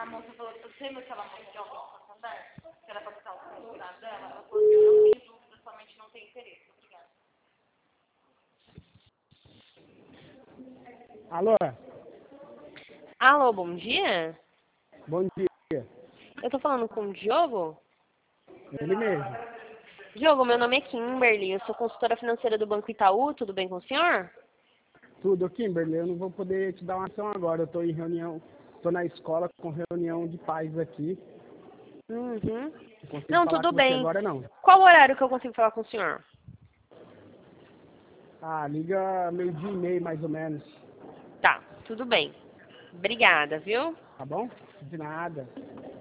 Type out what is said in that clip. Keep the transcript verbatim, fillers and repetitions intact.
A moça falou, você lembra aquela moça de almoço na conversa? Que era pra ficar o celular dela? Ela falou assim, eu não tenho dúvida, somente não tem interesse. Obrigada. Alô? Alô, bom dia? Bom dia. Eu tô falando com o Diogo? Ele mesmo. Diogo, meu nome é Kimberly, eu sou consultora financeira do Banco Itaú, tudo bem com o senhor? Tudo, Kimberly. Eu não vou poder te dar uma ação agora. Eu tô em reunião, tô na escola com reunião de pais aqui. Uhum. Não consigo Não, falar tudo com você bem. agora, não. Qual o horário que eu consigo falar com o senhor? Ah, liga meio-dia e meio, mais ou menos. Tá, tudo bem. Obrigada, viu? Tá bom? De nada.